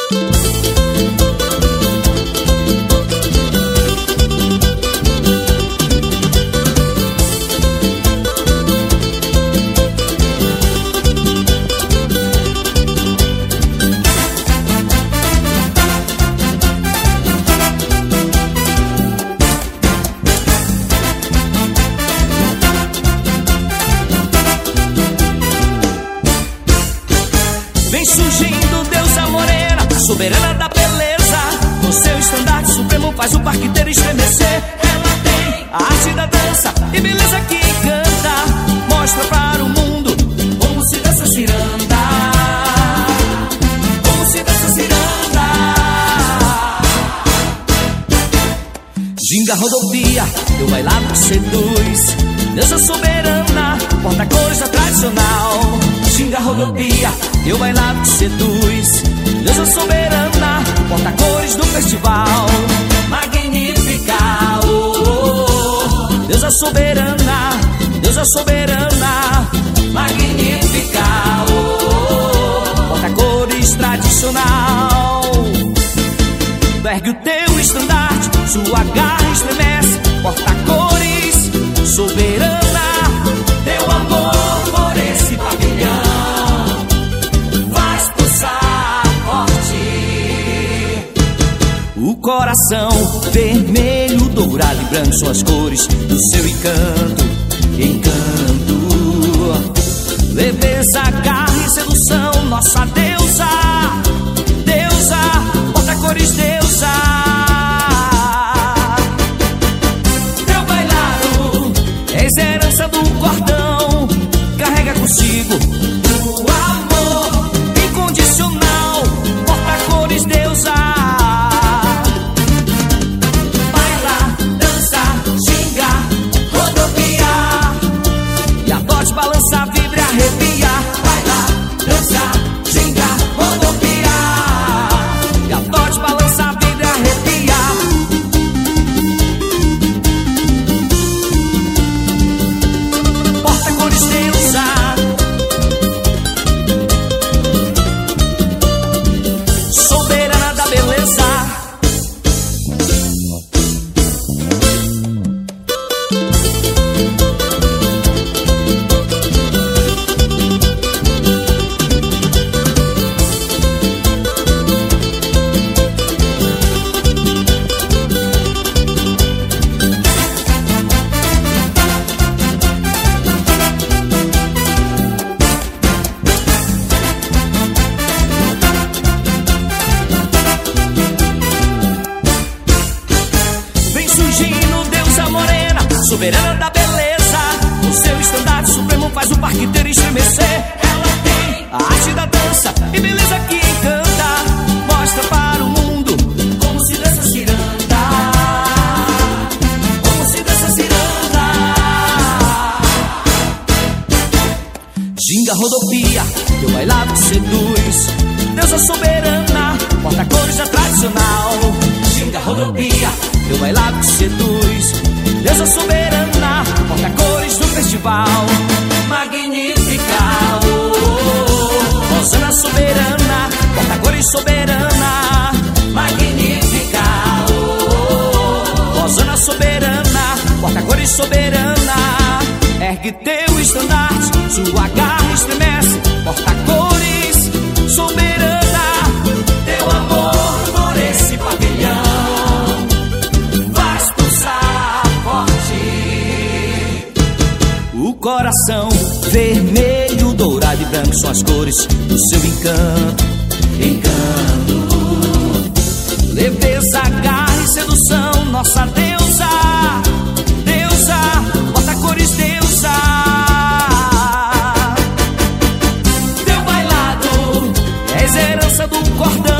Vem surgindo deusa morena, soberana da beleza. No seu estandarte supremo faz o parque inteiro estremecer. Ela tem a arte da dança e beleza que encanta. Mostra para o mundo como se dança ciranda. Como se dança ciranda. Ginga, rodopia, teu bailado que seduz. Deusa soberana, porta-cores da tradicional. Ginga, rodopia, teu bailado que seduz. Deusa soberana, porta-cores do festival. Magnífica, deusa soberana, deusa soberana. Magnífica, porta-cores tradicional. Ergue o teu estandarte, sua garra estremece. Porta-cores, soberana, teu amor por esse pavilhão faz pulsar forte o coração. Vermelho, dourado e branco são as cores do seu encanto. Encanto, leveza, garra e sedução. Nossa deusa, deusa, porta-cores, deusa. Herança do cordão, carrega consigo o amor incondicional. Porta-cores, deusa. Baila, dança, ginga, rodopia. E adote, balança, vibra, arrepia. Baila, dança, ginga, rodopia. E adote, balança, vibra, arrepia. Soberana da beleza. Soberana da beleza, o seu estandarte supremo faz o parque inteiro estremecer. Ela tem a arte da dança e beleza que encanta. Mostra para o mundo como se dança ciranda. Como se dança ciranda. Ginga, rodopia, teu bailado que seduz. Deusa soberana, porta-cores da tradicional. Ginga, rodopia, teu bailado que seduz. Deusa soberana, porta-cores do festival. Magnífica, Rosana soberana, porta-cores soberana. Magnífica, Rosana soberana, porta-cores soberana. Ergue teu estandarte, sua garra estremece. Porta-cores soberana, teu amor por esse pavilhão o coração. Vermelho, dourado e branco são as cores do seu encanto. Encanto, leveza, garra e sedução. Nossa deusa, deusa, porta-cores, deusa. Teu bailado és herança do cordão.